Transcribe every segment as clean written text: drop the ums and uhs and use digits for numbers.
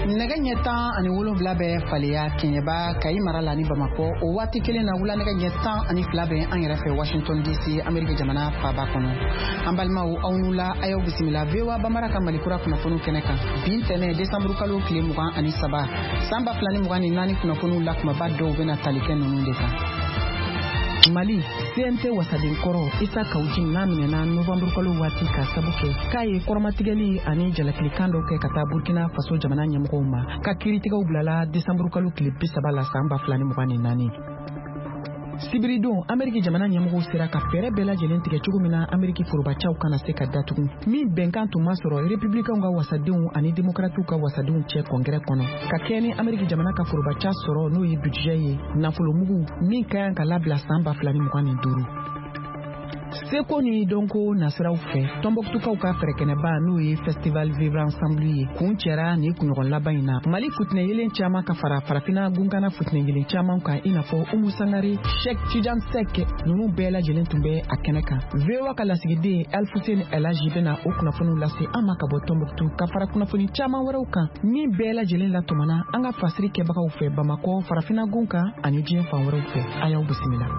nɛgɛ ɲɛ 10 ani 7 bɛ faleya Keɲeba Kayi mara la ni Bamakɔ o waati kelen na wula nɛgɛ ɲɛ 10 ani 2 bɛ an yɛrɛ fɛ Washington DC Ameriki jamana faaba kɔnɔ. An balimaw aw n'ula a y'aw bisimila VOA Bambara ka Malikura kunnafoniw kɛnɛ kan. Bi tɛnɛ décembre kalo tile 23 san 2024 kunnafoniw la kumaba dɔw bɛna tali kɛ ninnu de kan. Mali CNT wasaden kɔrɔ Isa Kawujim n'a minɛna novembre kalo waati ka sabu kɛ k'a ye kɔrɔmatigɛli ani jalakilikan dɔw kɛ ka taa Burkina Faso jamana ɲɛmɔgɔw ma ka kiiritigɛw bilala décembre kalo tile 30 la san 2024. Sibiridon Ameriki jamana ɲɛmɔgɔw sera ka fɛɛrɛ bɛɛ lajɛlen tigɛ cogo min na Ameriki forobacaw kana se ka datugu min bɛnkan tun ma sɔrɔ républicains ka wasadenw ani démocrates ka wasadenw cɛ congrès kɔnɔ ka kɛ ni Ameriki jamana ka forobaca sɔrɔ n'o ye budget ye nafolomugu min ka kan ka labila san 2025. Seko ni donko nasiraw fɛ Tombouctukaw ka fɛrɛkɛnɛba n'o ye festival vivre ensemble ye kun cɛra ni kunɲɔgɔn laban in na Mali futinɛ yelen caman ka fara farafina gunkana futinɛ yelen caman kan i n'a fɔ Umu Sangare, Cheikh Tidiane Seck ninnu bɛɛ lajɛlen tun bɛ a kɛnɛ kan. VOA ka lasigiden Alfuseni Elaji bɛna o kunnafoniw lase an ma ka bɔ Tombouctou ka fara kunnafoni caman wɛrɛw kan min bɛɛ lajɛlen latɔmɔna an ka fasiri kɛbagaw fɛ Bamakɔ farafina gunkan ani diɲɛ fan wɛrɛw fɛ. A y'aw bisimila.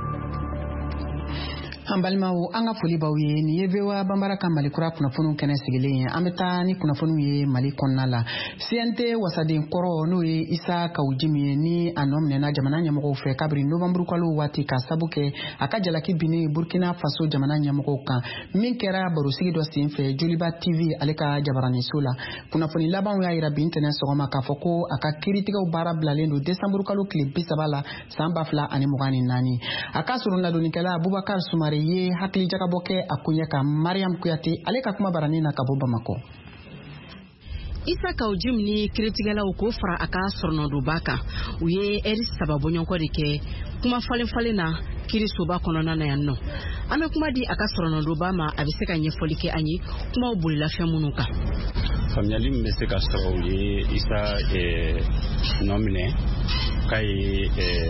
An balimaw an ka foli b'aw ye nin ye VOA Bambara ka Malikura kunnafoniw kɛnɛ sigilen ye an bɛ taa ni kunnafoniw ye Mali kɔnɔna la. CNT wasaden kɔrɔ n'o ye Isa Kawujim ye ni a nɔ minɛna jamana ɲɛmɔgɔw fɛ kabiri novembre kalo waati ka sabu kɛ a ka jalaki binni Burkina Faso jamana ɲɛmɔgɔw kan min kɛra barosigi dɔ senfɛ Joliba TV ale ka jabaraniso la. Kunnafoni labanw y'a yira bi ntɛnɛn sɔgɔma k'a fɔ ko a ka kiiritigɛw baara bilalen don décembre kalo tile 30 la san 2024. A ka surun ladonnikɛla Boubacar Soumare ye hakili jagabɔ kɛ a kuɲɛ kan Mariam Kuyate ale ka kuma baranin na ka bɔ Bamakɔ. Isa Kawujim ni kiiritigɛlaw ko fara a ka sɔrɔnɔdoba kan u ye heure 3 bɔɲɔgɔnkɔ de kɛ kuma falen na kiirisoba kɔnɔna na yan nɔ. An bɛ kuma di a ka sɔrɔnɔdoba ma a bɛ se ka ɲɛfɔli kɛ an ye kumaw bolila fɛn minnu kan. Faamuyali min bɛ se ka sɔrɔ u ye Isa nɔ minɛ k'a ye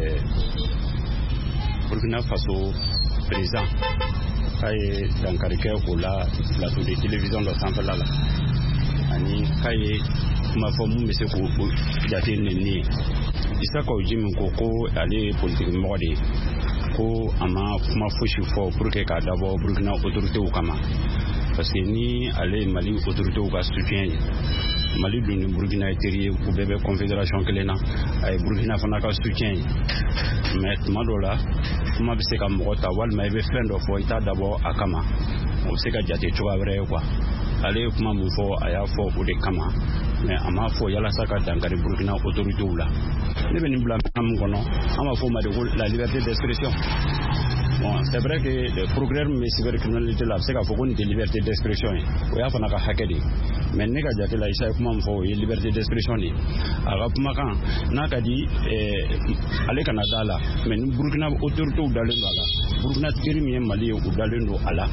Burkina Faso président k'a ye dankari kɛ o la plateau de télévision dɔ sanfɛla la ani k'a ye kuma fɔ mun bɛ se k'o jate nɛni ye. Isa Kawujim ko ale ye politique mɔgɔ de ye ko a ma kuma fosi fɔ pour que k'a dabɔ Burkina autorités kama parce que ni ale ye Mali autorités ka soutien ye Mali dun ni Burkina ye teri ye u bɛɛ bɛ confédération kelen na a ye Burkina fana ka soutien ye mais tuma dɔ la kuma bɛ se ka mɔgɔ ta walima i bɛ fɛn dɔ fɔ i t'a dabɔ a kama o bɛ se ka jate cogoya wɛrɛ ye quoi. Ale ye kuma mun fɔ a y'a fɔ o de kama mais a m'a fɔ yalasa ka dankari Burkina autorités la. Ne bɛ nin bila minɛn min kɔnɔ an b'a fɔ o ma de ko la liberté d'expression. Bon, c'est vrai que le progrès mais cybercriminalité la c'est k'a fɔ ko nin tɛ liberté d'expression ye o y'a fana ka hakɛ de mais ne ka jate la Isa ye kuma min fɔ o ye liberté d'expression de a ka kumakan n'a ka di ale kana da la mais ni Burkina autorités dalen don a la Burkina teri min ye Mali ye u dalen don a la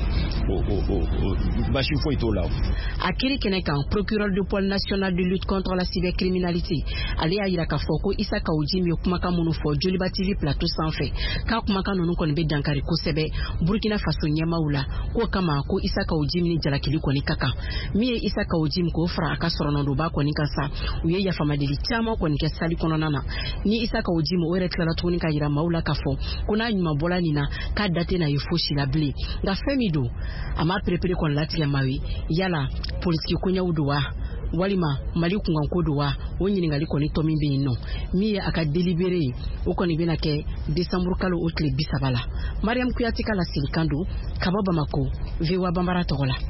basi foyi t'o la. A kiiri kɛnɛ kan procureur du pôle national de lutte contre la cybercriminalité ale y'a yira k'a fɔ ko Isa Kawujim ye kumakan minnu fɔ Joliba TV plateau sanfɛ k'a kumakan ninnu kɔni bɛ dankari kosɛbɛ Burkina Faso ɲɛmaaw la k'o kama ko Isa Kawujim ni jalakili kɔni ka kan min ye Isa Kawujim k'o fara a ka sɔrɔnɔdoba kɔni kan sa u ye yafamadeli caman kɔni kɛ sali kɔnɔna na ni Isa Kawujim o yɛrɛ tilala tuguni ka yira maaw la k'a fɔ ko n'a ɲuman bɔla nin na k'a da tɛ na ye fosi la bilen nka fɛn min don a ma perepere kɔni latigɛ maaw ye yala politiki koɲɛw don wa walima Mali kunkanko don wa o ɲininkali kɔni tɔ min bɛ yen nɔ min ye a ka délibéré ye o kɔni bɛna kɛ décembre kalo o tile 30 la. Mariam Kuyate ka lasirikan don ka bɔ Bamako VOA Bambara tɔgɔ la.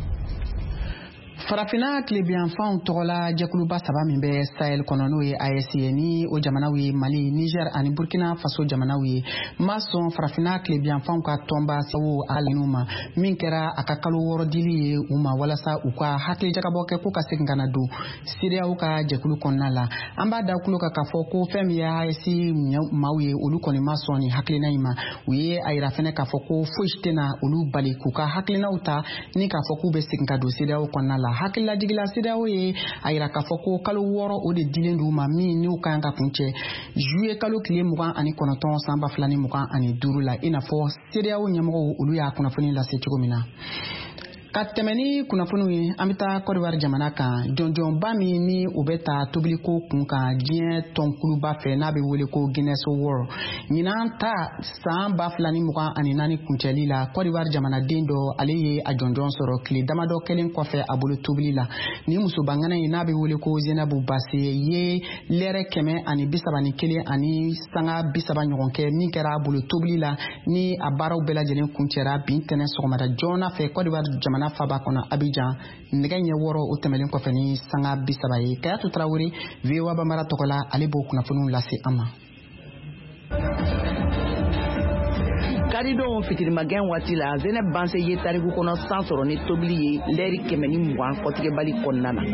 Farafina tilebiyanfanw tɔgɔla jɛkuluba 3 min bɛ Sahel kɔnɔ n'o ye AES ye ni o jamanaw ye Mali, Niger ani Burkina Faso jamanaw ye ma sɔn farafina tilebiyanfanw ka tɔnba sawo alinu ma min kɛra a ka kalo 6 dili ye u ma walasa u ka hakili jagabɔ kɛ ko ka segin kana don CEDEAO ka jɛkulu kɔnɔna la. An b'a da kulo kan k'a fɔ ko fɛn min ye AES maaw ye olu kɔni ma sɔn ni hakilina in ma u ye a yira fɛnɛ k'a fɔ ko fosi tɛna olu bali k'u ka hakilinaw ta ni k'a fɔ k'u bɛ segin ka don CEDEAO kɔnɔna la. Hakililajigila CEDEAO ye a yira k'a fɔ ko kalo 6 o de dilen d'u ma min n'u kan ka kuncɛ juillet kalo tile 29 san 2025 la i n'a fɔ CEDEAO ɲɛmɔgɔw olu y'a kunnafoni lase cogo min na. ka tɛmɛni kunnafoniw ye an bɛ taa Côte d'Ivoire jamana kan jɔnjɔnba min ni u bɛ ta tobiliko kun kan diɲɛ tɔnkuluba fɛ n'a bɛ wele ko Guinness World ɲinan ta san 2024 kuncɛli la Côte d'Ivoire jamanaden dɔ ale ye a jɔnjɔn sɔrɔ tile damadɔ kelen kɔfɛ a bolo tobili la ni musobangana in n'a bɛ wele ko Zenabu Basse ye lɛrɛ 131 ani sanga 30 ɲɔgɔn kɛ min kɛra a bolo tobili la ni a baaraw bɛɛ lajɛlen kuncɛra bin tɛnɛ sɔgɔmada joona fɛ Côte d'Ivoire jamana faba kɔnɔ Abidjan nɛgɛ ɲɛ 6 o tɛmɛlen kɔfɛ ni sanga 30 ye Kayatu Traoré VOA Bambara tɔgɔ la ale b'o kunnafoniw lase an ma. Karidon fitirimagɛn waati la Zeneb Banse ye tariku kɔnɔ san sɔrɔ ni tobili ye lɛri 120 kɔtigɛbali kɔnɔna na.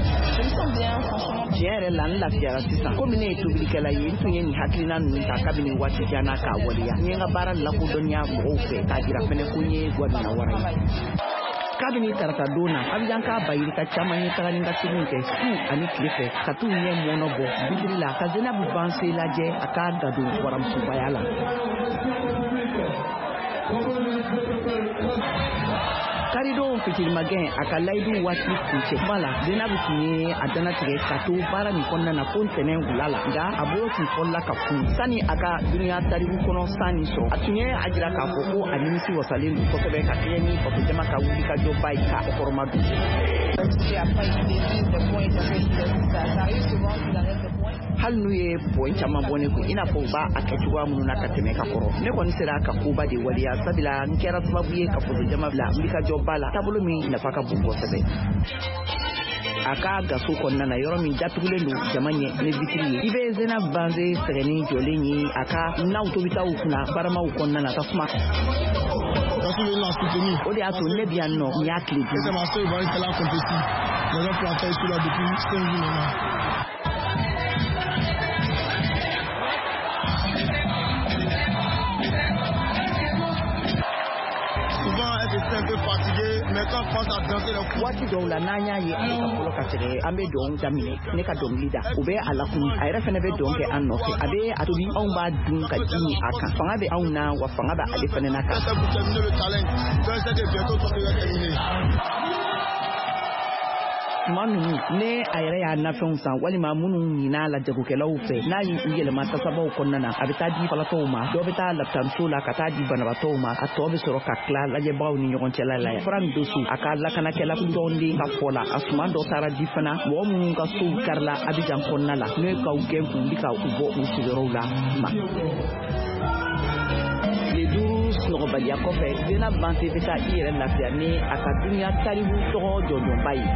Tiɲɛ yɛrɛ la n lafiyara sisan komi ne ye tobilikɛla ye n tun ye nin hakilina ninnu ta kabini waati jan na k'a waleya n ye n ka baara lakodɔnniya mɔgɔw fɛ k'a jira fɛnɛ ko n ye Guadina wara ye. Kabini tarata don na Abidjan ka bayirika caman ye taga ni ka segin kɛ su ani tile fɛ ka t'u ɲɛ mɔnɔ bɔ bitiri la ka Zenabu Banse lajɛ a ka gadon waramusubaya la. Karidon fitirimagɛn a ka layidu waati kuncɛba la Zenabu tun ye a danatigɛ ka to baara nin kɔnɔna na fo ntɛnɛn wula la nka a bolo tun fɔlɔla ka kun sani a ka duniya tariku kɔnɔ san nin sɔrɔ a tun ye a jira k'a fɔ ko a nimisi wasalen don kosɛbɛ ka kɛɲɛ ni fasojama ka wulikajɔba ye k'a kɔrɔma don. Hali n'u ye pɔn caman bɔ ne kun i n'a fɔ u b'a a kɛ cogoya minnu na ka tɛmɛ ka kɔrɔ ne kɔni sera ka koba de waleya sabula n kɛra sababu ye ka fasojama bila wulikajɔba la taabolo min nafa ka bon kosɛbɛ. A ka gaso kɔnɔna na yɔrɔ min datugulen don jama ɲɛ ni vitiri ye i bɛ Zenabu Banse sɛgɛnni jɔlen ye a ka naw tobitaw kunna baramaw kɔnɔna na tasuma. O de y'a to ne bɛ yan nɔ n y'a tile bi. Waati dɔw la n'an y'a ye ale ka fɔlɔ ka sɛgɛ an bɛ dɔn daminɛ ne ka dɔnkili da o bɛ a lakunu a yɛrɛ fɛnɛ bɛ dɔn kɛ an nɔfɛ a bɛ a tobi anw b'a dun ka ji min a kan fanga bɛ anw na wa fanga bɛ ale fɛnɛ na kan. Tuma ninnu ne a yɛrɛ y'a nafɛnw san walima minnu ɲin'a la jagokɛlaw fɛ n'a y'u yɛlɛma tasabaw kɔnɔna na a bɛ taa di falatɔw ma dɔw bɛ taa lapitaniso la ka taa di banabatɔw ma a tɔ bɛ sɔrɔ ka tila lajɛbagaw ni ɲɔgɔn cɛla la yan. Fara min doso a ka lakanakɛla tɔnden ka fɔ la a suman dɔ taara di fana mɔgɔ minnu ka sow karila Abidjan kɔnɔna la n'o ye k'aw gɛn k'u wuli ka u bɔ u sigiyɔrɔw la ma. Sunɔgɔbaliya kɔfɛ Zenabu Banse bɛ taa i yɛrɛ lafiya ni a ka duniya tariku tɔgɔ jɔnjɔnba ye.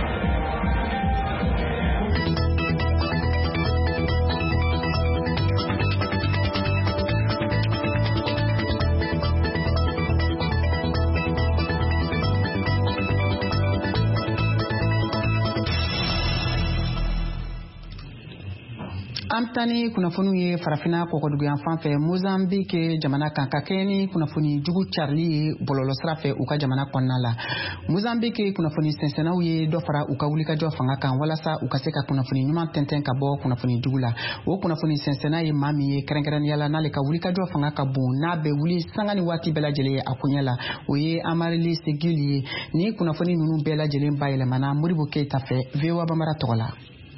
An bɛ taa ni kunnafoniw ye farafina kɔkɔduguyan fan fɛ Mozambique jamana kan ka kɛɲɛ ni kunnafoni jugu carili ye bɔlɔlɔsira fɛ u ka jamana kɔnɔna la. Mozambique kunnafoni sɛnsɛnnaw ye dɔ fara u ka wulikajɔ fanga kan walasa u ka se ka kunnafoni ɲuman tɛntɛn ka bɔ kunnafoni jugu la. O kunnafoni sɛnsɛnna ye maa min ye kɛrɛnkɛrɛnnenya la n'ale ka wulikajɔ fanga ka bon n'a bɛ wuli sanga ni waati bɛɛ lajɛlen a kuɲɛ la o ye Amarili Segili ye. Ni kunnafoni ninnu bɛɛ lajɛlen bayɛlɛmana Modibo Keita fɛ VOA Bambara tɔgɔ la.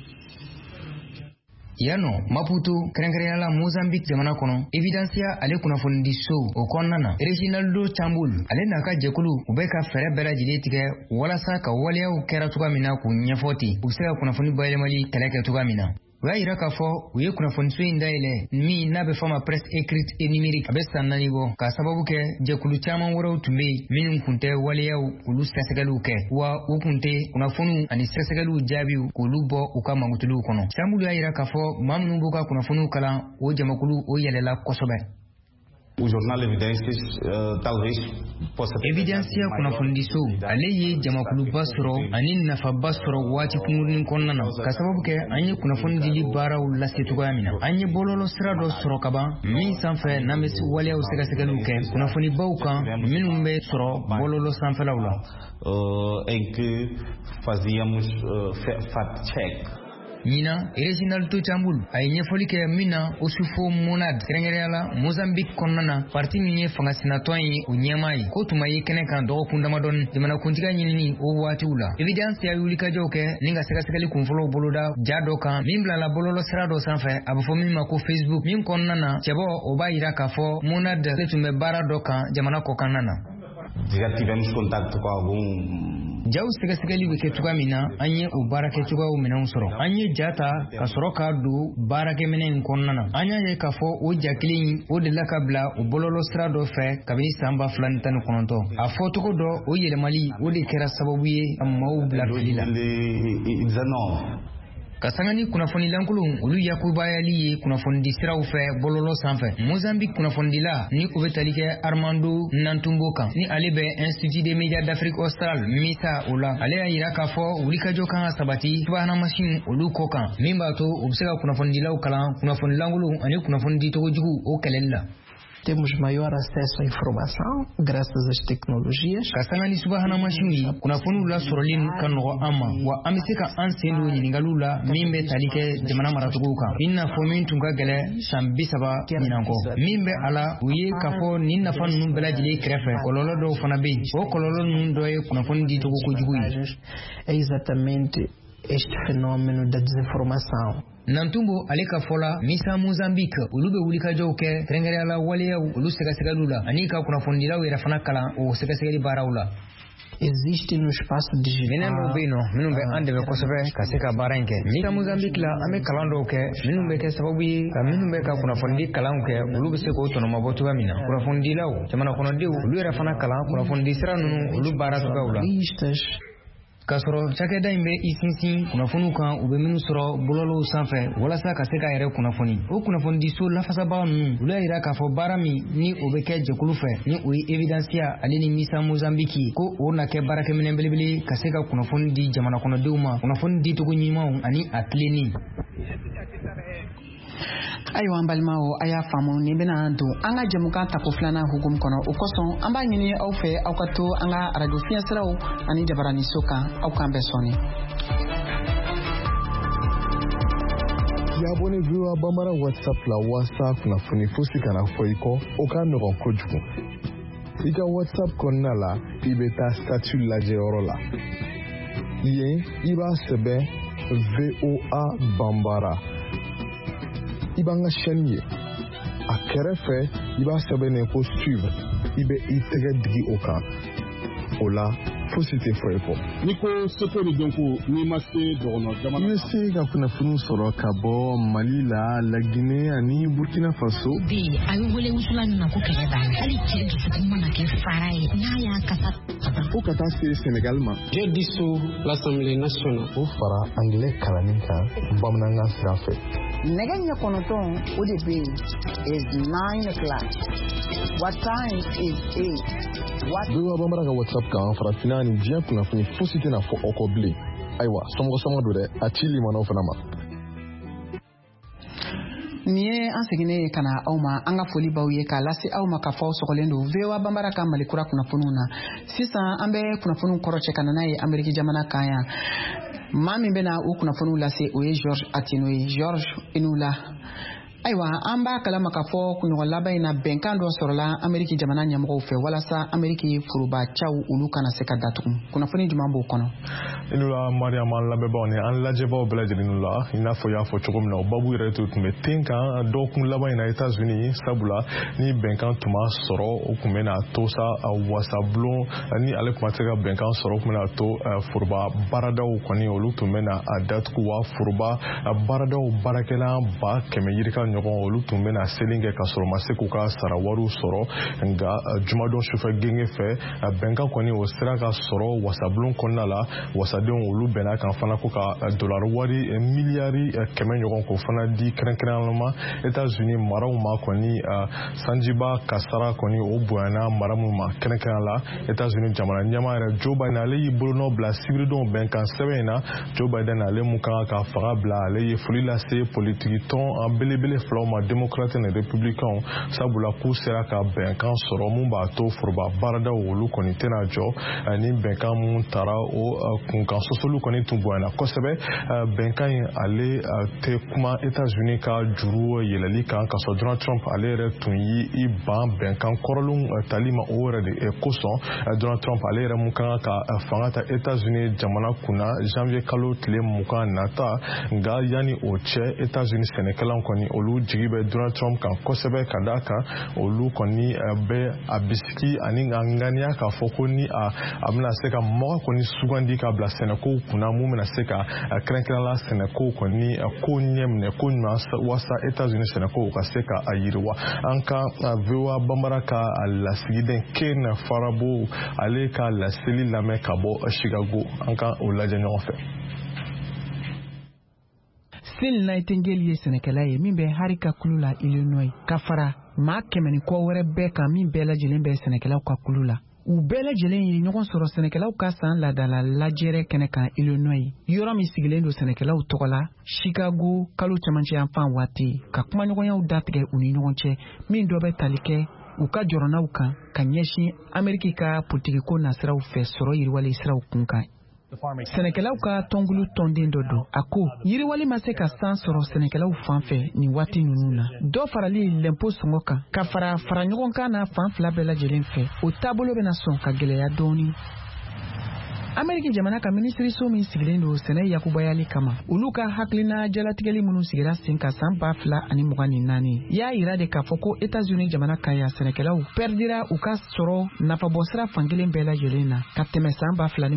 Yano Maputo kɛrɛnkɛrɛnnenya la Mozambique jamana kɔnɔ Evidencia ale kunnafoni di so o kɔnɔna na Reginaldo Chambul ale n'a ka jɛkulu u bɛ ka fɛɛrɛ bɛɛ lajɛlen tigɛ walasa ka waleyaw kɛra cogoya min na k'u ɲɛfɔ ten u bɛ se ka kunnafoni bayɛlɛmali kɛlɛ kɛ cogoya min na. U y'a yira k'a fɔ u ye kunnafoniso in dayɛlɛ min n'a bɛ fɔ ma presse écrite et numérique a bɛ san 4 bɔ k'a sababu kɛ jɛkulu caman wɛrɛw tun bɛ yen minnu kun tɛ waleyaw olu sɛgɛsɛgɛliw kɛ wa u kun tɛ kunnafoniw ani sɛgɛsɛgɛliw jaabiw k'olu bɔ u ka mankutuliw kɔnɔ. Chambul y'a yira k'a fɔ maa minnu b'u ka kunnafoniw kalan o jamakulu o yɛlɛla kosɛbɛ. O jornal Evidencia kunnafoni so ale ye jamakuluba sɔrɔ ani nafaba sɔrɔ waati kunkurunin kɔnɔna na ka sababu kɛ an ye kunnafoni dili baaraw lase cogoya min na an ye bɔlɔlɔ sira dɔ sɔrɔ kaban min sanfɛ n'an bɛ waleyaw sɛgɛsɛgɛliw kɛ kunnafonibaw kan minnu bɛ sɔrɔ bɔlɔlɔ sanfɛlaw la. Em que fazíamos fact check. Nina Regional to Chambul ay ɲɛfɔli kɛ min na Osufo Monad kɛrɛnkɛrɛnya la Mozambique kɔnɔna na parti min ye fangasinatɔn ye o ɲɛmaa ye ko tuma ye kɛnɛ kan dɔgɔkun damadɔni jamanakuntiga ɲinini o waatiw la Evidence y'a wulikajɔw kɛ ni ka sɛgɛsɛgɛli kunfɔlɔw boloda ja dɔ kan min bilala bɔlɔlɔ sira dɔ sanfɛ a bɛ fɔ min ma ko Facebook min kɔnɔna na cɛbɔ o b'a yira k'a fɔ Monad de tun bɛ baara dɔ kan jamana kɔkanna na. Já tivemos contato com algum jaw sɛgɛsɛgɛli bɛ kɛ cogoya min na an ye o baarakɛcogoyaw minɛnw sɔrɔ an ye ja ta ka sɔrɔ k'a don baarakɛminɛ in kɔnɔna na an y'a ye k'a fɔ o ja kelen o delila ka bila o bɔlɔlɔ sira dɔ fɛ kabini san 2019 a fɔcogo dɔ o yɛlɛmali o de kɛra sababu ye ka maaw bila fili la ka sanga ni kunnafoni lankolon olu yakubayali ye kunnafoni siraw fɛ bɔlɔlɔ sanfɛ Mozambique kunnafonidila ni o bɛ tali kɛ Armando Nantumbo kan ni ale bɛ Institut des Médias d'Afrique Australe MISA o la ale y'a yira k'a fɔ wulikajɔ kan ka sabati subahana mansin olu kɔ kan min b'a to u bɛ se ka kunnafonidilaw kalan kunnafoni lankolon ani kunnafoni dicogo jugu o kɛlɛli la. Temos maior acesso à informação graças às tecnologias. Kasangani subahana mashingi kunnafoniw la sɔrɔli ka nɔgɔ an ma wa an bɛ se ka an sen don ɲininkaliw la min bɛ tali kɛ jamana maracogow kan i n'a fɔ min tun ka gɛlɛ san 30 ɲinan kɔ min bɛ a la u ye k'a fɔ nin nafa ninnu bɛɛ lajɛlen kɛrɛfɛ kɔlɔlɔ dɔw fana bɛ yen o kɔlɔlɔ ninnu dɔ ye kunnafoni dicogo kojugu ye. É exatamente este fenômeno da desinformação. Nantumbo ale ka fɔla Misa Mozambique olu bɛ wulikajɔw kɛ kɛrɛnkɛrɛnya la waleyaw olu sɛgɛsɛgɛliw la ani ka kunnafonidilaw yɛrɛ fana kalan o sɛgɛsɛgɛli baaraw la. Existe no espaço digital. Minɛn dɔw bɛ yen nɔ minnu bɛ an dɛmɛ kosɛbɛ ka se ka baara in kɛ. Misa Mozambique la an bɛ kalan dɔw kɛ minnu bɛ kɛ sababu ye ka minnu bɛ ka kunnafonidi kalanw kɛ olu bɛ se k'o tɔnɔmabɔ cogoya min na. Kunnafonidilaw jamana kɔnɔdenw olu yɛrɛ fana kalan kunnafonidi sira ninnu olu baara cogoyaw la. K'a sɔrɔ cakɛda in bɛ i sinsin kunnafoniw kan u bɛ minnu sɔrɔ bɔlɔlɔw sanfɛ walasa ka se k'a yɛrɛ kunnafoni o kunnafonidiso lafasabaga ninnu olu y'a yira k'a fɔ baara min ni o bɛ kɛ jɛkulu fɛ ni o ye Evidensia ale ni Misa Mozambique ko o na kɛ baarakɛminɛ belebele ka se ka kunnafoni di jamana kɔnɔdenw ma kunnafoni dicogo ɲumanw ani a tilenni. Ayiwa an balimaw a y'a faamu ni bɛna don an ka jɛmukan tako filanan hukumu kɔnɔ o kosɔn an b'a ɲini aw fɛ aw ka to an ka radio fiɲɛsiraw ani jabaraniso kan aw k'an bɛɛ sɔni. Yabone VOA Bambara WhatsApp la wasa kunnafoni fosi kana fɔ i kɔ o ka nɔgɔn kojugu. I ka WhatsApp kɔnɔna la i bɛ taa statut lajɛ yɔrɔ la. Yen i b'a sɛbɛn VOA Bambara. I b'an ka chaîne ye a kɛrɛfɛ i b'a sɛbɛnnen ko suivre i bɛ i tɛgɛ digi o kan o la fosi tɛ fɔ i kɔ. Ni ko seko ni dɔnko n'i ma se dɔgɔnɔ jamana. I bɛ se ka kunnafoni sɔrɔ ka bɔ Mali la Laginɛ ani Burkina Faso. Bi a bɛ wele wusula min ma ko kɛlɛ banna hali cɛ dusukun mana kɛ fara ye n'a y'a kasa. Fo ka taa se Sénégal ma. J'ai dissous l'Assemblée nationale. O fara anglais kalanni kan bamanankan sira fɛ. Nɛgɛ ɲɛ kɔnɔntɔn o de bɛ yen is 9 o'clock. What time is 8? VOA Bambara ka WhatsApp kan farafinna ni diɲɛ kunnafoni fosi tɛna fɔ aw kɔ bilen. Ayiwa sɔmɔgɔsɔmɔ don dɛ a ci limanaw fana ma. Ni ye an seginnen ye ka na aw ma an ka foli baw ye k'a lase aw ma k'a fɔ aw sɔgɔlen don VOA Bambara ka Malikura kunnafoniw na sisan an bɛ kunnafoniw kɔrɔcɛ ka na n'a ye Ameriki jamana kan yan maa min bɛna o kunnafoniw lase o ye George Atino ye George Inula. Ayiwa an b'a kalama k'a fɔ kunɲɔgɔn laban in na bɛnkan dɔ sɔrɔla Ameriki jamana ɲɛmɔgɔw fɛ walasa Ameriki forobacɛw olu kana se ka datugu kunnafoni jumɛn b'o kɔnɔ. Inula Mariama an lamɛnbaaw ni an lajɛbaaw bɛɛ lajɛlen la i n'a fɔ y'a fɔ cogo min na o babu yɛrɛ tun bɛ ten kan dɔgɔkun laban in na États-Unis sabula ni bɛnkan tun ma sɔrɔ o tun bɛna to sa wasabulon ni ale tun ma se ka bɛnkan sɔrɔ o tun bɛna to foroba baaradaw kɔni olu tun bɛna a datugu wa foroba baaradaw baarakɛla 100 yirika ɲɔgɔn olu tun bɛna seli kɛ ka sɔrɔ ma se k'u ka sara wariw sɔrɔ nka jumadon sufɛ genge fɛ bɛnkan kɔni o sera ka sɔrɔ wasabulon kɔnɔna la wasadenw olu bɛnna kan fana ko ka dollar wari miliyari 100 ɲɔgɔn ko fana di kɛrɛnkɛrɛnnama États-Unis maraw ma kɔni sanjiba kasara kɔni o bonyana mara mun ma kɛrɛnkɛrɛn la États-Unis jamana ɲɛmaa yɛrɛ Joe Biden ale y'i bolonɔ bila sibiridon bɛnkan sɛbɛn in na Joe Biden ale mun kan ka faga bila ale ye foli lase politiki tɔn belebele filaw ma démocrate ni républicain sabula k'u sera ka bɛnkan sɔrɔ mun b'a to foroba baaradaw olu kɔni tɛna jɔ ni bɛnkan mun tara o kunkan sɔsɔliw kɔni tun bonyana kosɛbɛ bɛnkan in ale tɛ kuma États-Unis ka juru yɛlɛli kan ka sɔrɔ Donald Trump ale yɛrɛ tun yi ban bɛnkan kɔrɔlenw tali ma o yɛrɛ de kosɔn Donald Trump ale yɛrɛ mun kan ka fanga ta États-Unis jamana kunna janvier kalo tile 20 nata nga yani o cɛ États-Unis sɛnɛkɛlaw kɔni olu jigi bɛ Donald Trump kan kosɛbɛ ka da kan olu kɔni bɛ a bisiki ani ŋaniya k'a fɔ ko ni a bɛna se ka mɔgɔ kɔni sugandi ka bila sɛnɛkow kunna mun bɛna se ka kɛrɛnkɛrɛnla sɛnɛkow kɔni ko ɲɛminɛ ko ɲuman wasa États-Unis sɛnɛkow ka se ka a yiriwa an ka VOA Bambara ka lasigiden Ken Farabo ale ka laseli lamɛn ka bɔ Chicago an ka o lajɛ ɲɔgɔn fɛ. Phil Nightingale ye sɛnɛkɛla ye min bɛ Harika kulu la Illinois ka fara maa 100 ni kɔ wɛrɛ bɛɛ kan min bɛɛ lajɛlen bɛ sɛnɛkɛlaw ka kulu la. U bɛɛ lajɛlen ye ɲɔgɔn sɔrɔ sɛnɛkɛlaw ka san ladala lajɛrɛ kɛnɛ kan Illinois yɔrɔ min sigilen don sɛnɛkɛlaw tɔgɔ la Chicago kalo cɛmancɛ yanfan waati ka kumaɲɔgɔnyaw datigɛ u ni ɲɔgɔn cɛ min dɔ bɛ tali kɛ u ka jɔrɔnaw kan ka ɲɛsin Ameriki ka politigiko nasiraw fɛ sɔrɔ yiriwali siraw kun kan. Sɛnɛkɛlaw ka tɔngulu tɔnden dɔ don a ko yiriwali ma se ka san sɔrɔ sɛnɛkɛlaw fan fɛ nin waati ninnu na dɔ farali lɛmpo sɔngɔ kan ka fara ɲɔgɔn kan na fan fila bɛɛ lajɛlen fɛ o taabolo bɛna sɔn ka gɛlɛya dɔɔni. Ameriki jamana ka minisiriso min sigilen don sɛnɛ yakubayali kama olu ka hakilina jalatigɛli minnu sigira sen ka san 2024 y'a yira de k'a fɔ ko États-Unis jamana ka ya sɛnɛkɛlaw perdira u ka sɔrɔ nafabɔsira fankelen bɛɛ lajɛlen na ka tɛmɛ san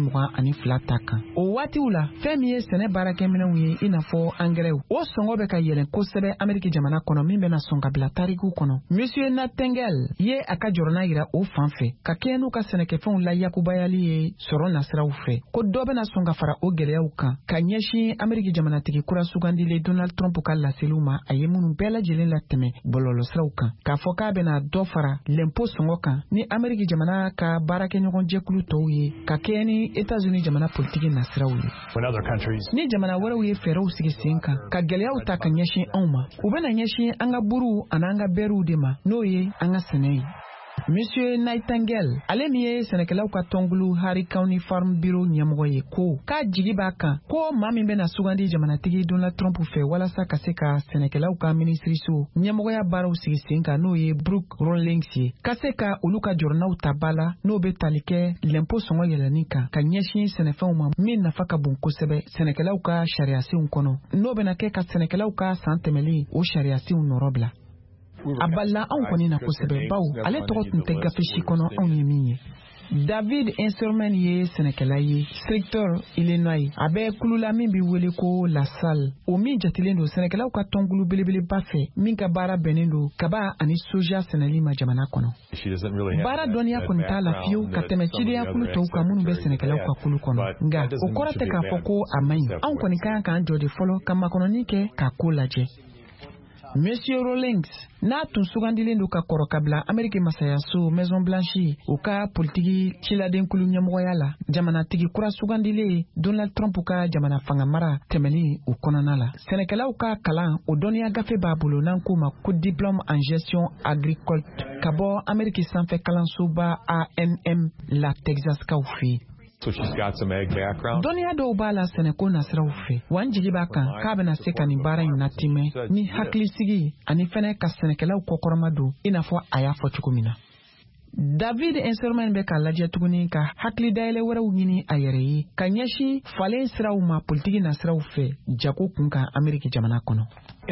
2022 ta kan. O waatiw la fɛn min ye sɛnɛ baarakɛminɛw ye i n'a fɔ angɛrɛw o sɔngɔ bɛ ka yɛlɛn kosɛbɛ Ameriki jamana kɔnɔ min bɛna sɔn ka bila tariku kɔnɔ. Monsieur Nightingale ye a ka jɔrɔna yira o fan fɛ ka kɛ n'u ka sɛnɛkɛfɛnw la yakubayali ye sɔrɔ nasira fɛ ko dɔ bɛna sɔn ka fara o gɛlɛyaw kan ka ɲɛsin Ameriki jamanatigi kura sugandile Donald Trump ka laseliw ma a ye minnu bɛɛ lajɛlen latɛmɛ bɔlɔlɔsiraw kan k'a fɔ k'a bɛna dɔ fara lɛmpo sɔngɔ kan ni Ameriki jamana ka baarakɛɲɔgɔn jɛkulu tɔw ye ka kɛ ni États-Unis jamana politiki nasiraw ye. Ni jamana wɛrɛw ye fɛɛrɛw sigi sen kan ka gɛlɛyaw ta ka ɲɛsin anw ma u bɛna ɲɛsin an ka buruw ani an ka bɛɛriw de ma n'o ye an ka sɛnɛ ye. Monsieur Nightingale ale min ye sɛnɛkɛlaw ka tɔngulu Harry County Farm Bureau ɲɛmɔgɔ ye ko k'a jigi b'a kan ko maa min bɛna sugandi jamanatigi Donald Trump fɛ walasa ka se ka sɛnɛkɛlaw ka minisiriso ɲɛmɔgɔya baaraw sigi sen kan n'o ye Brooke Rawlings ye ka se ka olu ka jɔrɔnaw ta ba la n'o bɛ tali kɛ lɛmpo sɔngɔ yɛlɛnni kan ka ɲɛsin sɛnɛfɛnw ma min nafa ka bon kosɛbɛ sɛnɛkɛlaw ka sariyasenw kɔnɔ n'o bɛna kɛ ka sɛnɛkɛlaw ka san tɛmɛlen o sariyasenw nɔrɔ bila. A bala anw kɔni na kosɛbɛ baw ale tɔgɔ tun tɛ gafe si kɔnɔ anw ye min ye. David Inserman ye sɛnɛkɛla ye Strictor Illinois a bɛ kulu la min bɛ wele ko La Salle o min jatilen don sɛnɛkɛlaw ka tɔnkulu belebeleba fɛ min ka baara bɛnnen don kaba ani soja sɛnɛli ma jamana kɔnɔ. Baara dɔnniya kɔni t'a la fiyewu ka tɛmɛ cidenya kulu tɔw kan minnu bɛ sɛnɛkɛlaw ka kulu kɔnɔ nka o kɔrɔ tɛ k'a fɔ ko a man ɲi anw kɔni kan k'an jɔ de fɔlɔ ka makɔnɔni kɛ k'a ko lajɛ. Monsieur Rawlings n'a tun sugandilen don ka kɔrɔ ka bila Ameriki masayaso Maison Blanche u ka politiki ciladenkulu ɲɛmɔgɔya la jamanatigi kura sugandile Donald Trump ka jamana fanga mara tɛmɛli u kɔnɔna la. Sɛnɛkɛlaw ka kalan o dɔnniya gafe b'a bolo n'an k'o ma ko diplôme en gestion agricole ka bɔ Ameriki sanfɛ kalansoba ANM la Texas kaw fɛ. Dɔnniya dɔw b'a la sɛnɛko nasiraw fɛ wa n jigi b'a kan k'a bɛna se ka nin baara in natimɛ ni hakilisigi ani fɛnɛ ka sɛnɛkɛlaw kɔkɔrɔma don i n'a fɔ a y'a fɔ cogo min na. David Inserman bɛ ka lajɛ tuguni ka hakili dayɛlɛ wɛrɛw ɲini a yɛrɛ ye ka ɲɛsin falen siraw ma politiki nasiraw fɛ jago kun kan Ameriki jamana kɔnɔ.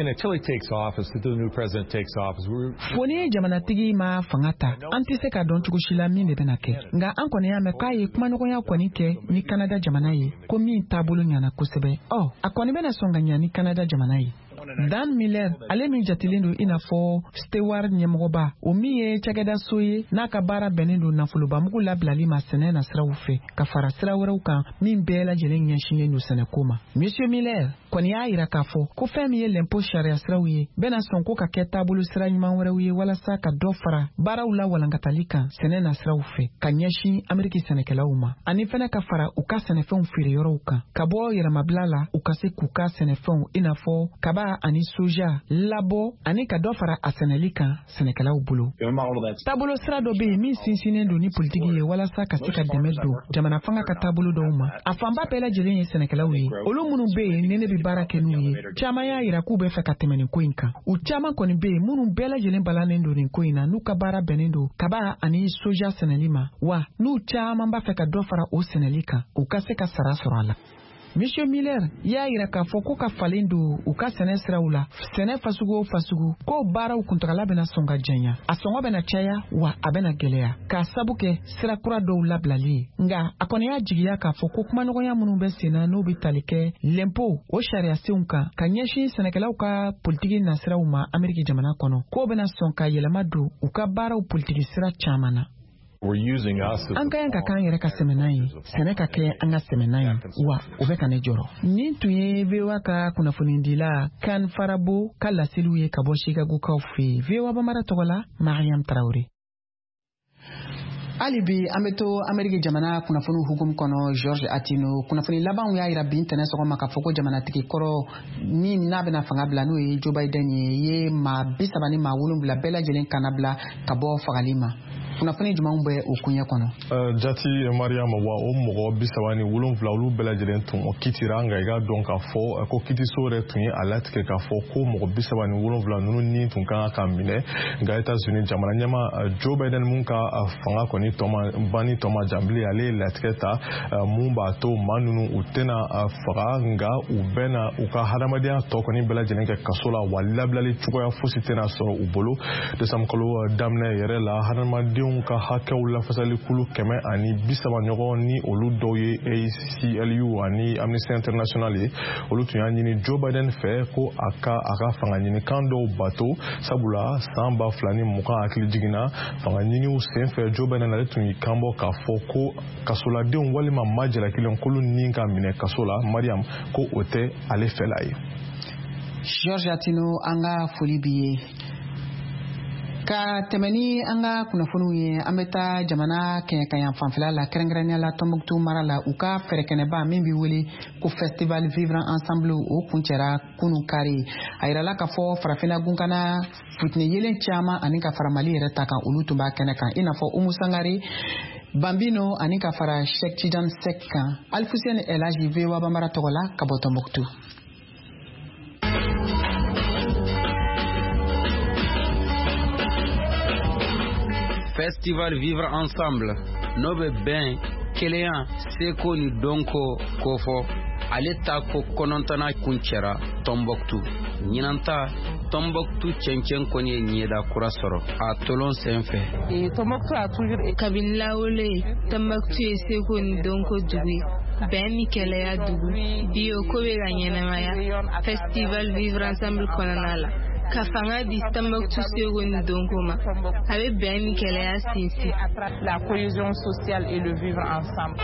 Foni jamanatigi ma fanga ta an tɛ se ka dɔn cogo si la min de bɛna kɛ nka an kɔni y'a mɛn k'a ye kumaɲɔgɔnya kɔni kɛ ni Canada jamana ye ko min taabolo ɲana kosɛbɛ a kɔni bɛna sɔn ka ɲa ni Canada jamana ye. Dan Miller ale min jatilen don i n'a fɔ Stewart ɲɛmɔgɔba o min ye cakɛda so ye n'a ka baara bɛnnen don nafolobamugu labilali ma sɛnɛ na siraw fɛ ka fara sira wɛrɛw kan min bɛɛ lajɛlen ɲɛsinnen don sɛnɛko ma. Monsieur Miller kɔni y'a yira k'a fɔ ko fɛn min ye lɛnpo sariya siraw ye bɛna sɔn ko ka kɛ taabolo sira ɲuman wɛrɛw ye walasa ka dɔ fara baaraw la walankatali kan sɛnɛ na siraw fɛ ka ɲɛsin Ameriki sɛnɛkɛlaw ma ani fɛnɛ ka fara u ka sɛnɛfɛnw feere yɔrɔw kan ka bɔ yɛrɛmabila la u ka se k'u ka sɛnɛfɛnw i n'a fɔ kaba ani soja labɔ ani ka dɔ fara a sɛnɛli kan sɛnɛkɛlaw bolo. Taabolo sira dɔ bɛ yen min sinsinnen don ni politiki ye walasa ka se ka dɛmɛ don jamana fanga ka taabolo dɔw ma. A fanba bɛɛ lajɛlen ye sɛnɛkɛlaw ye. Olu minnu bɛ yen ni ne bɛ baara kɛ n'u ye caman y'a yira k'u bɛ fɛ ka tɛmɛ nin ko in kan. U caman kɔni bɛ yen minnu bɛɛ lajɛlen balannen don nin ko in na n'u ka baara bɛnnen don kaba ani soja sɛnɛli ma wa n'u caman b'a fɛ ka dɔ fara o sɛnɛli kan u ka se ka sara sɔrɔ a la. Monsieur Miller y'a yira k'a fɔ ko ka falen don u ka sɛnɛ siraw la sɛnɛ fasugu o fasugu ko baaraw kuntagala bɛna sɔn ka janya a sɔngɔ bɛna caya wa a bɛna gɛlɛya k'a sabu kɛ sira kura dɔw labilali ye nga a kɔni y'a jigiya k'a fɔ ko kumaɲɔgɔnya minnu bɛ senna n'u bɛ tali kɛ lɛnpo o sariyasenw kan ka ɲɛsin sɛnɛkɛlaw ka politiki nasiraw ma Ameriki jamana kɔnɔ k'o bɛna sɔn ka yɛlɛma don u ka baaraw politiki sira caman na. An ka ka kan yɛrɛ ka sɛmɛnan ye sɛnɛ ka kɛ an ka sɛmɛnan ye wa o bɛ ka ne jɔrɔ. Nin tun ye VOA ka kunnafonidila Kan Farabo ka laseliw ye ka bɔ Chicago kaw fɛ VOA Bamara tɔgɔ la Mariam Traoré. Hali bi an bɛ to Ameriki jamana kunnafoni hukumu kɔnɔ George Atino kunnafoni labanw y'a yira bi ntɛnɛn sɔgɔma k'a fɔ ko jamanatigi kɔrɔ min n'a bɛna fanga bila n'o ye Joe Biden ye maa 30 ni maa 7 bɛɛ lajɛlen kana bila ka bɔ fagali ma. Kunnafoni jumɛnw bɛ o kuɲɛ kɔnɔ? Jati Mariama wa o mɔgɔ 37 olu bɛɛ lajɛlen tun kitira nka i ka dɔn k'a fɔ ko kitiso yɛrɛ tun ye a latigɛ k'a fɔ ko mɔgɔ 37 ninnu ni tun kan ka minɛ nka États-Unis jamana ɲɛma Joe Biden mun ka fanga kɔni banni tɔma janbili ale ye latigɛ ta mun b'a to maa ninnu u tɛna faga nka u bɛna u ka hadamadenya tɔ kɔni bɛɛ lajɛlen kɛ kaso la wa labilali cogoya fosi tɛna sɔrɔ u bolo décembre kalo daminɛ yɛrɛ la hadamadenw ka hakɛw lafasali kulu 130 ɲɔgɔn ni olu dɔw ye ACLU ani Amnesty International ye olu tun y'a ɲini Joe Biden fɛ ko a ka fanga ɲini kan dɔw bato sabula san 2020 hakili jiginna fanga ɲiniw senfɛ Joe Biden ale tun y'i kanbɔ k'a fɔ ko kasoladenw walima maa jalakelen kulu ni ka minɛ kaso la Mariam ko o tɛ ale fɛla ye. George Atino an ka foli b'i ye. Ka tɛmɛni an ka kunnafoniw ye an bɛ taa jamana kɛɲɛkanya fanfɛla la kɛrɛnkɛrɛnnenya la Tɔnbɔkutu mara la u ka fɛɛrɛkɛnɛba min bɛ wele ko Festival Vivre Ensemble o kuncɛra kunu kari a yirala k'a fɔ farafinna gunkana futini yelen caman ani ka fara Mali yɛrɛ ta kan olu tun b'a kɛnɛ kan i n'a fɔ Umu Sangare Bambino ani ka fara Cheikh Tidiane Seck kan Alfuseni Elaji VOA Bambara tɔgɔ la ka bɔ Tɔnbɔkutu. Festival Vivre Ensemble no be ben kelenya seko ni donko kofo ale ta ko konontana kuncɛra Tɔnbɔkutu ɲinanta Tɔnbɔkutu cɛncɛn kɔni ye ɲɛda kura sɔrɔ a tolon senfɛ. Tɔnbɔkutu a toujours kabini lawole Tɔnbɔkutu ye seko ni donko dugu bɛn ni kɛlɛya dugu bi o ko bɛ ka ɲɛnamaya Festival Vivre Ensemble kɔnɔna la ka fanga di Tɔnbɔkutu seko ni donko ma a bɛ bɛn ni kɛlɛya sinsin. La cohésion sociale et le vivre ensemble.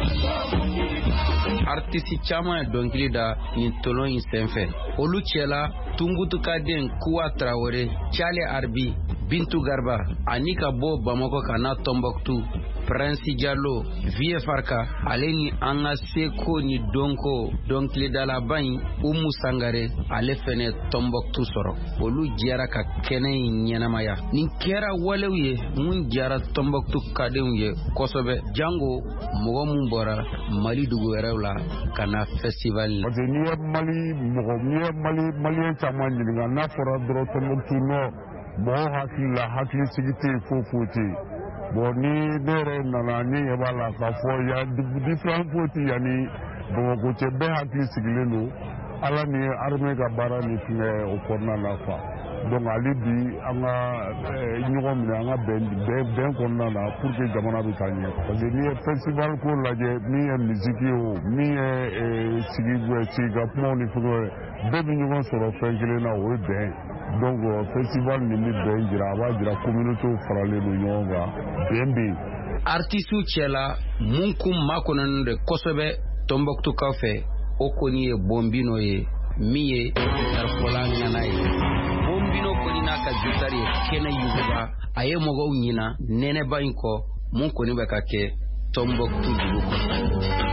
Artiste caman ye dɔnkili da nin tolon in senfɛ olu cɛla Tungutukaden Kuwa Traoré, Charlie Arbi, Bintu Garba ani ka bɔ Bamako ka na Tɔnbɔkutu Prince Diallo, Vie Farka ale ni an ka seko ni donko dɔnkilidalaba in Umu Sangare ale fɛnɛ Tɔnbɔkutu sɔrɔ olu jɛra ka kɛnɛ in ɲɛnamaya nin kɛra walew ye mun jara Tɔnbɔkutu kadenw ye kosɛbɛ jango mɔgɔ mun bɔra Mali dugu wɛrɛw la ka na festival la. Parce que n'i ye Malien caman ɲininka n'a fɔra dɔrɔn Tɔnbɔkutu nɔ mɔgɔ hakili la hakilisigi tɛ yen foyi tɛ yen. Bon ni ne yɛrɛ nana ne ɲɛ b'a la k'a fɔ ya différent foyi tɛ yan ni Bamakɔ cɛ bɛɛ hakili sigilen don Ala ni armée ka baara ni fɛngɛ o kɔnɔna la quoi. Donc hali bi an ka ɲɔgɔn minɛ an ka bɛn kɔnɔna na pour que jamana bɛ taa ɲɛ. Parce que n'i ye festival ko lajɛ min ye musique ye o min ye sigika kumaw ni fɛngɛ bɛɛ bɛ ɲɔgɔn sɔrɔ fɛn kelen na o ye bɛn. Donc festival nin bɛ bɛn jira a b'a jira communauté faralen don ɲɔgɔn kan bɛn bɛ yen. Artiste cɛla mun kun makɔnɔnen de kosɛbɛ Tɔnbɔkutu kɔfɛ o kɔni ye Bombino ye min ye tarifɔla ŋana ye bombino kɔni n'a ka jutari ye kɛnɛ yuguba a ye mɔgɔw ɲina nɛnɛba in kɔ mun kɔni bɛ ka kɛ Tombouctou dugu kɔnɔ.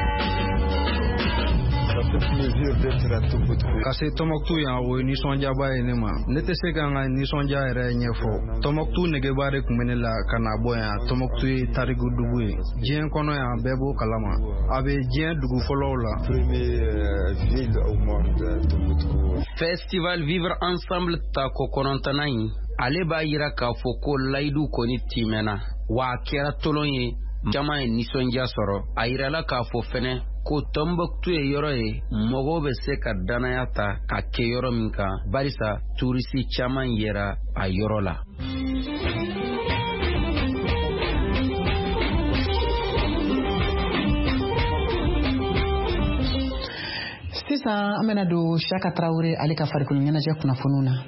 Ka se Tombouctou yan o ye nisɔndiyaba ye ne ma. Ne tɛ se ka n ka nisɔndiya yɛrɛ ɲɛfɔ. Tombouctou negeba de tun bɛ ne la ka na bɔ yan. Tombouctou ye tariku dugu ye. Diɲɛ kɔnɔ yan bɛɛ b'o kalama. A bɛ diɲɛ dugu fɔlɔw la. Festival Vivre Ensemble ta ko kɔnɔntɔnnan in ale b'a yira k'a fɔ ko layidu kɔni timɛna wa a kɛra tolon ye jama ye nisɔndiya sɔrɔ. A yirala k'a fɔ fɛnɛ ko Tombouctou ye yɔrɔ ye mɔgɔw bɛ se ka danaya ta ka kɛ yɔrɔ min kan barisa turisi caman yera a yɔrɔ la. Sisan an bɛna don Siyaka Tarawele ale ka farikolo ɲɛnajɛ kunnafoniw na.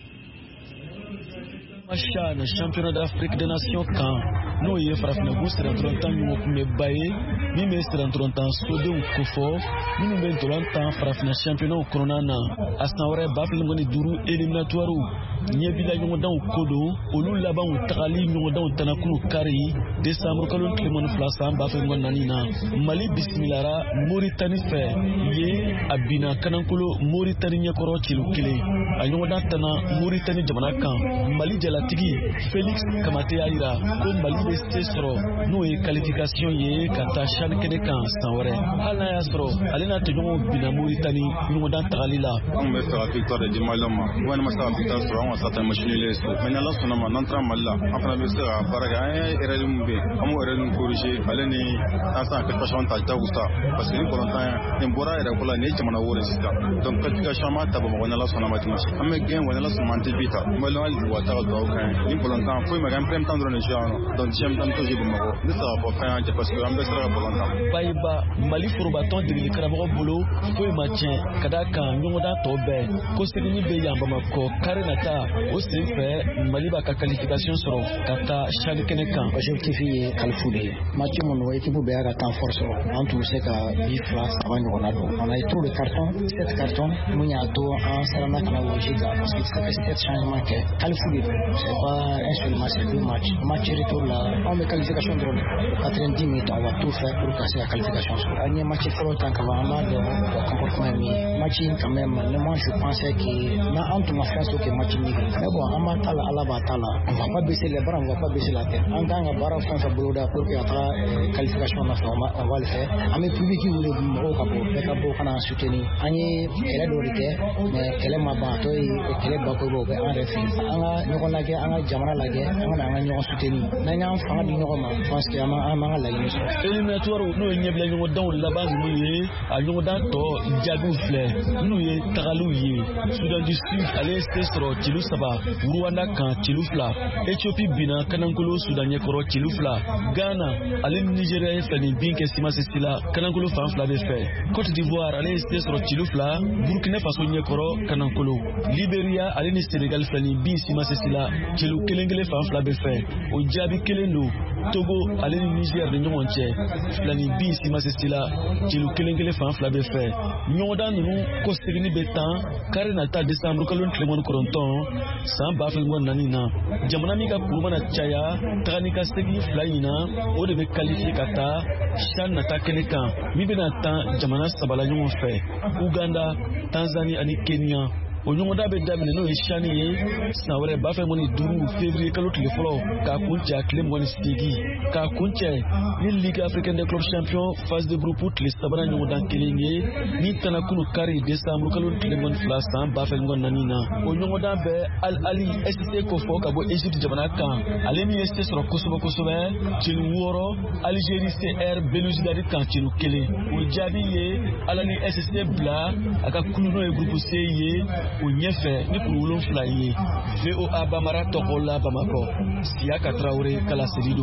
CHAN championnat d'Afrique des nations kan n'o ye farafinnabu siranturantan ɲɔgɔnkunbɛba ye min bɛ siranturantan sodenw kofɔ minnu bɛ ntolantan farafinna championnat kɔnɔna na a san wɛrɛ 2025 éliminatoire ɲɛbila ɲɔgɔndanw ko don olu labanw tagali ɲɔgɔndanw tanakulu kari décembre kalo tile 12 san 2024 na Mali bisimilara Mauritanie fɛ ye a binna kanankolo Mauritanie ɲɛkɔrɔ cilo 1 a ɲɔgɔndan tana Mauritanie jamana kan Mali jalatigi Félix Kamate y'a yira ko Mali bɛ se sɔrɔ n'o ye qualification ye ka taa CHAN kɛnɛ kan san wɛrɛ hali n'a y'a sɔrɔ ale n'a tɔɲɔgɔnw binna Mauritanie ɲɔgɔndan tagali la. An bɛ fɛ ka victoire de di Maliens ma gouvernement se ka victoire sɔrɔ an ka sata machine le so mais n'Ala sɔnna ma n'an taara Mali la an fana bɛ se ka baara kɛ an ye erreur min bɛ an b'o erreur min corriger ale ni an san qualification ta jagosa parce que ni kɔnɔntan nin bɔra yɛrɛ ko la ni jamana wɛrɛ sisan donc qualification ma ta Bamakɔ n'Ala sɔnna ma dimanche an bɛ gagner wa n'Ala sɔnna an tɛ bi ta Maliens hali wa ta ka dugawu k'an ye ni kɔnɔntan foyi ma kɛ an premier temps dɔrɔn de jouer yan nɔ donc deuxième temps to jouer Bamakɔ ne tɛ se ka fɔ fɛn y'an jɛ parce que an bɛɛ sera ka kɔnɔntan. Bayiba Mali forobatɔn degeli karamɔgɔ bolo foyi ma tiɲɛ ka d'a kan ɲɔgɔndan tɔ bɛɛ ko segini bɛ yan Bamakɔ kari nata o sen fɛ Mali b'a ka qualification sɔrɔ ka taa CHAN kɛnɛ kan. Objectif ye qualifier de ye match minnu équipe bɛɛ y'a ka temps fort sɔrɔ an tun bɛ se ka 10 fois 3 ɲɔgɔnna don on a eu trop de cartons 7 cartons mun y'a to an siranna ka na loger kan parce que ça fait 7 changements kɛ qualifier de don c'est pas un seul match c'est 2 matchs match retour la an bɛ qualification dɔrɔn 90 minutes on va tout faire pour ka se ka qualification sɔrɔ an ye match fɔlɔ tan ka ban an b'a dɔn comportement min ye match in quand même moi je pensais que na an tun ma fɛn sɔrɔ que match ni mais bon an b'a ta la Ala b'a ta la on va pas baisser les bras on va pas baisser la tête an kan ka baara fɛn fɛn boloda pour que a taga qualification na fɛ on va le faire an bɛ public wele mɔgɔw ka bɔ bɛɛ ka bɔ ka na soutenir an ye kɛlɛ dɔ de kɛ mais kɛlɛ ma ban a tɔ ye kɛlɛ bakurubaw bɛ an yɛrɛ fɛ yen an ka ɲɔgɔn lajɛ an ka jamana lajɛ an ka na an ka ɲɔgɔn soutenir n'an y'an fanga di ɲɔgɔn ma je pense que an b'an ka laɲini sɔrɔ. éliminatoire n'o ye ɲɛbila ɲɔgɔndanw laban ninnu ye a ɲɔgɔndan tɔ jaabiw filɛ minnu ye tagaliw ye Sudan du Sud ale ye se sɔrɔ cilo 3 Rwanda kan cilo 2 Ethiopie binna kanankolo Sudan ɲɛkɔrɔ cilo 2 Ghana ale ni Nigeria ye fɛ nin bin kɛ simasisi la kanankolo fan 2 bɛ fɛ Côte d'Ivoire ale ye se sɔrɔ cilo 2 Burkina Faso ɲɛkɔrɔ kanankolo Liberia ale ni Senegal fɛ nin bin simasisi la cilo 1 fan 2 bɛ fɛ o jaabi kelen don Togo ale ni Niger de ɲɔgɔn cɛ filani bin simasisi la cilo 1 fan 2 bɛ fɛ ɲɔgɔndan ninnu ko segini bɛ tan kari na ta décembre kalo tile 19 san 2024 na jamana min ka kuru mana caya tagani ka segin 2 in na o de bɛ qualifier ka taa CHAN nata kɛnɛ kan min bɛna tan jamana 3 la ɲɔgɔn fɛ Uganda Tanzanie ani Kenya o ɲɔgɔndan bɛ daminɛ n'o ye CHAN ye san wɛrɛ 2025 février kalo tile fɔlɔ k'a kun cɛ tile 28 k'a kun cɛ ni Ligue africaine des clubs champions phase de groupe tile 3 ɲɔgɔndan kelen ye ni tanakunu kari décembre kalo tile 12 san 2024 na o ɲɔgɔndan bɛ Al Ahly SC ko fɔ ka bɔ Egypte jamana kan ale min ye se sɔrɔ kosɛbɛ cilo 6 Algérie CR Belouizdadi kan cilo 1 o jaabi ye Al Ahly SC bila a ka kulu n'o ye groupe C ye o ɲɛfɛ ni kuru 7 ye VOA Bamara tɔgɔ la Bamakɔ Siyaka Tarawele Kala Serido.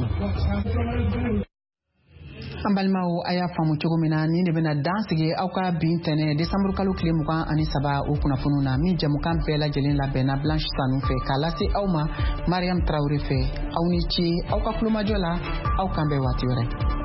An balimaw a y'a faamu cogo min na ni de bɛna dan sigi aw ka bin tɛnɛ décembre kalo tile 23 o kunnafoniw na min jɛmukan bɛɛ lajɛlen labɛnna Blanche Sanu fɛ k'a lase aw ma Mariam Tarawele fɛ aw ni ce aw ka kulomajɔ la aw kan bɛn waati wɛrɛ.